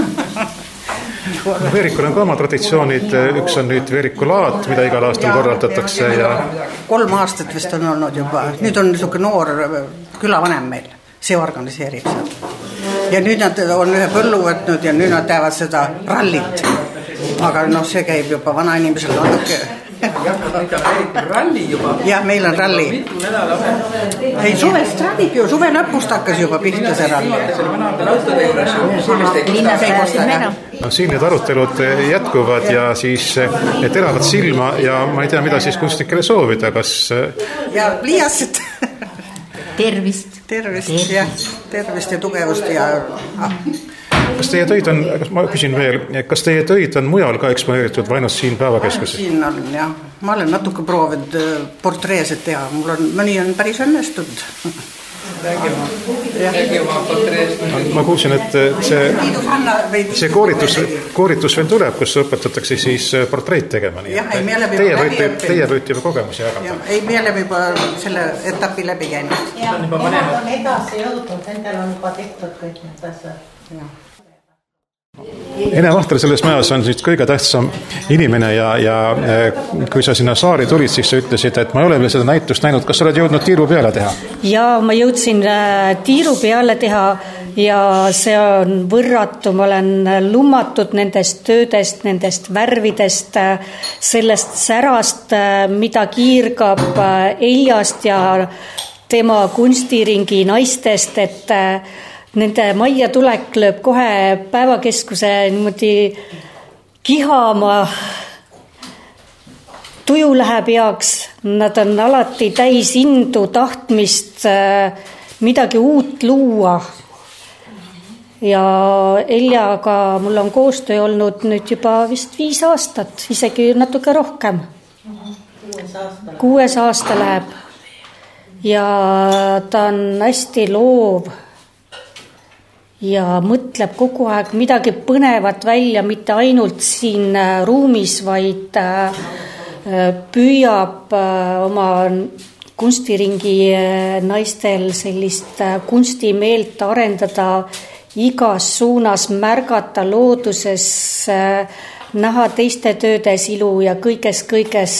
Veerikul on ka oma traditsioonid, üks on nüüd Veeriku laat, mida igal aastal korraldatakse ja... Kolm aastat vist on olnud juba. Nüüd on niisugune noor külavanem meil. See organiseerib seda. Ja nüüd nad on ühe põllu võtnud ja nüüd nad teevad seda rallit. Aga noh, see käib juba vana inimesel natuke. Ralli juba? Jah, meil on ralli. Ei, suvest rallib ju, suve lõpust hakkas juba pihta see ralli. No, siin need arutelud jätkuvad ja siis teravad silma ja ma ei tea, mida siis kunstnikele soovida, kas... Ja pliiatsid. Tervist. Tervist, jah. Tervist ja tugevust ja... Kas teie töid on, ma küsin veel, kas teie töid on mujal ka eksponeeritud või ainult siin päevakeskuses? Siin on, jah. Ma olen natuke proovinud portreesid teha. Mul on, mõni on päris õnnestunud. Räägi oma portreest. Ma kuulsin, et see, see koolitus, koolitus veel tuleb, kus õpetatakse siis portreid tegema. Jah, ei, me oleme teie võite, teie võite juba kogemusi jagada. Ei, me oleme juba selle etapi läbi käinud. Ja, mõned on edasi jõudnud, nendel on juba tehtud kõik need asjad. Jah. Ene Vahter selles majas on siis kõige tähtsam inimene ja, ja kui sa sinna saari tulid, siis sa ütlesid, et ma ei ole veel seda näitust näinud. Kas sa oled jõudnud tiiru peale teha? Ja, ma jõudsin tiiru peale teha ja see on võrratu, ma olen lummatud nendest töödest, nendest värvidest, sellest särast, mida kiirgab Eljast ja tema kunstiringi naistest, et nende majja tulek lööb kohe päevakeskuse niimoodi kihama, tuju läheb heaks, nad on alati täis indu, tahtmist midagi uut luua. Ja Eljaga mul on koostöö olnud nüüd juba vist viis aastat, isegi natuke rohkem. Kuues aasta läheb. Ja ta on hästi loov ja mõtleb kogu aeg midagi põnevat välja, mitte ainult siin ruumis, vaid püüab oma kunstiringi naistel sellist kunstimeelt arendada igas suunas, märgata looduses, näha teiste töödes ilu ja kõiges, kõiges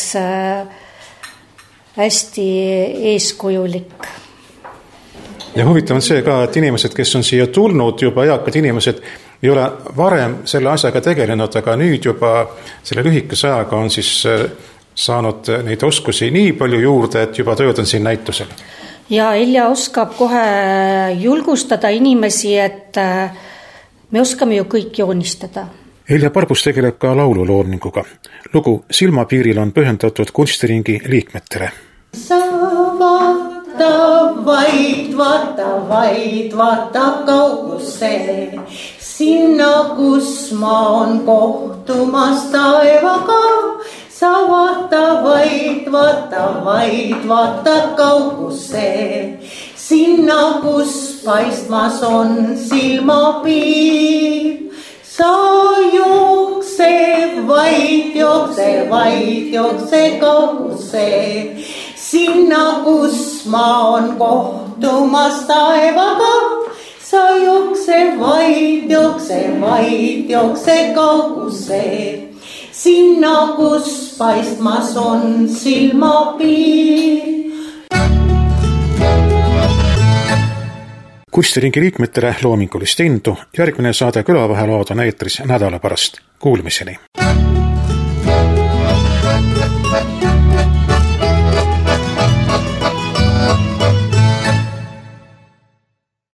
hästi eeskujulik. Ja huvitav on see ka, et inimesed, kes on siia tulnud, juba eakad inimesed, ei ole varem selle asjaga tegelenud, aga nüüd juba selle lühikese ajaga on siis saanud neid oskusi nii palju juurde, et juba tööd on siin näitusel. Ja Elja oskab kohe julgustada inimesi, et me oskame ju kõik joonistada. Elja Parbus tegeleb ka laululoominguga. Lugu Silmapiiril on pühendatud kunstiringi liikmetele. Sa vaata vaid, vaata vaid, vaata kaugusse, sinna, kus ma on kohtumas taevaga. Sa vaata vaid, vaata vaid, vaata kaugusse, sinna, kus paistmas on silmapiir. Sa jookse vaid, jookse vaid, jookse kaugusse, sinna, kus ma on kohtumas taevaga. Sa jookse vaid, jookse vaid, jookse kaugusse, sinna, kus paistmas on silmapiir. Kunstiringi liikmetele loomingulist indu. Järgmine saade Külavahelood on eetris nädala pärast. Kuulmiseni!